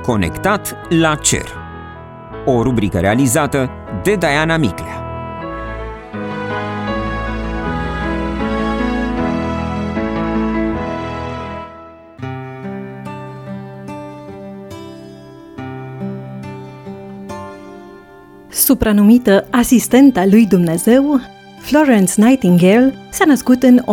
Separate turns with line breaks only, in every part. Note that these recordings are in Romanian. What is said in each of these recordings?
Conectat la cer. O rubrică realizată de Diana Miclea.
Supranumită asistenta lui Dumnezeu, Florence Nightingale s-a născut în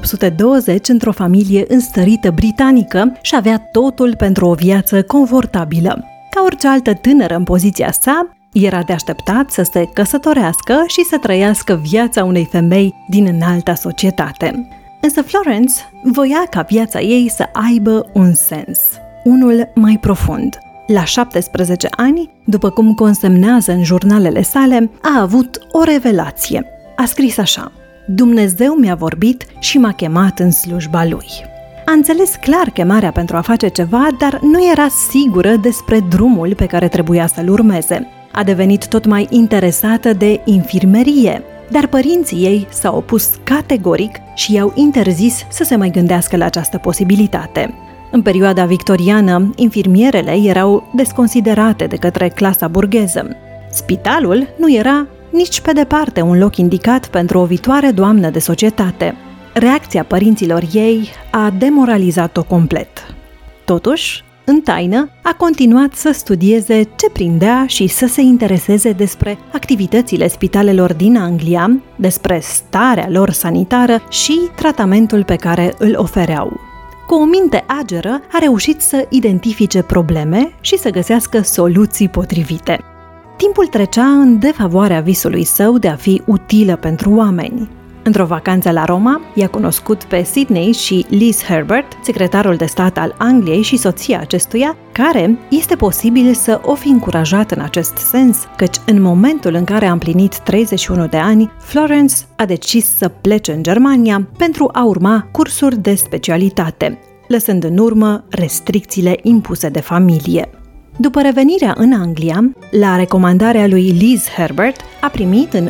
1820 într-o familie înstărită britanică și avea totul pentru o viață confortabilă. Ca orice altă tânără în poziția sa, era de așteptat să se căsătorească și să trăiască viața unei femei din înalta societate. Însă Florence voia ca viața ei să aibă un sens, unul mai profund. La 17 ani, după cum consemnează în jurnalele sale, a avut o revelație. A scris așa: Dumnezeu mi-a vorbit și m-a chemat în slujba Lui. A înțeles clar chemarea pentru a face ceva, dar nu era sigură despre drumul pe care trebuia să-l urmeze. A devenit tot mai interesată de infirmerie, dar părinții ei s-au opus categoric și i-au interzis să se mai gândească la această posibilitate. În perioada victoriană, infirmierele erau desconsiderate de către clasa burgheză. Spitalul nu era nici pe departe un loc indicat pentru o viitoare doamnă de societate. Reacția părinților ei a demoralizat-o complet. Totuși, în taină, a continuat să studieze ce prindea și să se intereseze despre activitățile spitalelor din Anglia, despre starea lor sanitară și tratamentul pe care îl ofereau. Cu o minte ageră, a reușit să identifice probleme și să găsească soluții potrivite. Timpul trecea în defavoarea visului său de a fi utilă pentru oameni. Într-o vacanță la Roma, i-a cunoscut pe Sidney și Liz Herbert, secretarul de stat al Angliei și soția acestuia, care este posibil să o fi încurajat în acest sens, căci în momentul în care a împlinit 31 de ani, Florence a decis să plece în Germania pentru a urma cursuri de specialitate, lăsând în urmă restricțiile impuse de familie. După revenirea în Anglia, la recomandarea lui Liz Herbert, a primit în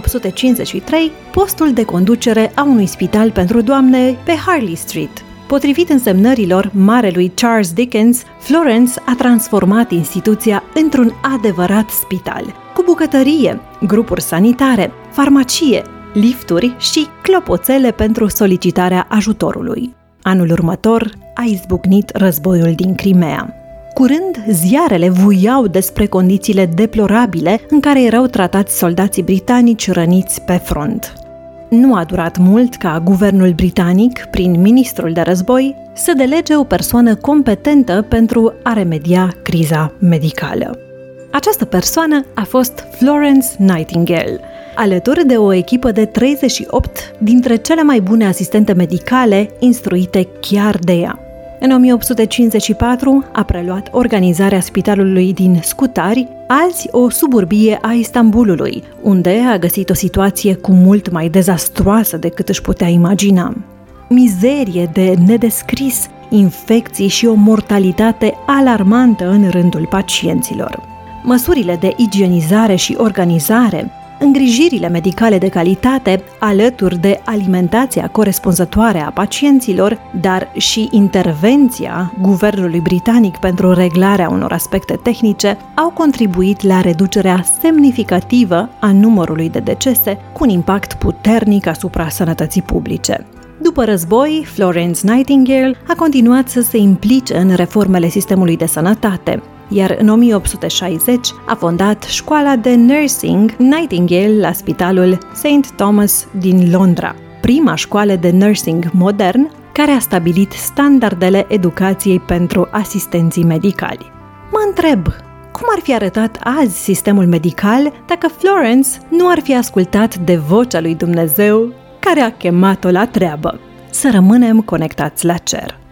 1853 postul de conducere a unui spital pentru doamne pe Harley Street. Potrivit însemnărilor marelui Charles Dickens, Florence a transformat instituția într-un adevărat spital, cu bucătărie, grupuri sanitare, farmacie, lifturi și clopoțele pentru solicitarea ajutorului. Anul următor a izbucnit războiul din Crimea. Curând, ziarele vuiau despre condițiile deplorabile în care erau tratați soldații britanici răniți pe front. Nu a durat mult ca guvernul britanic, prin ministrul de război, să delege o persoană competentă pentru a remedia criza medicală. Această persoană a fost Florence Nightingale, alături de o echipă de 38 dintre cele mai bune asistente medicale instruite chiar de ea. În 1854 a preluat organizarea spitalului din Scutari, azi o suburbie a Istanbulului, unde a găsit o situație cu mult mai dezastruoasă decât își putea imagina. Mizerie de nedescris, infecții și o mortalitate alarmantă în rândul pacienților. Măsurile de igienizare și organizare, îngrijirile medicale de calitate, alături de alimentația corespunzătoare a pacienților, dar și intervenția guvernului britanic pentru reglarea unor aspecte tehnice, au contribuit la reducerea semnificativă a numărului de decese, cu un impact puternic asupra sănătății publice. După război, Florence Nightingale a continuat să se implice în reformele sistemului de sănătate, iar în 1860 a fondat școala de nursing Nightingale la Spitalul St. Thomas din Londra, prima școală de nursing modern care a stabilit standardele educației pentru asistenții medicali. Mă întreb, cum ar fi arătat azi sistemul medical dacă Florence nu ar fi ascultat de vocea lui Dumnezeu care a chemat-o la treabă? Să rămânem conectați la cer.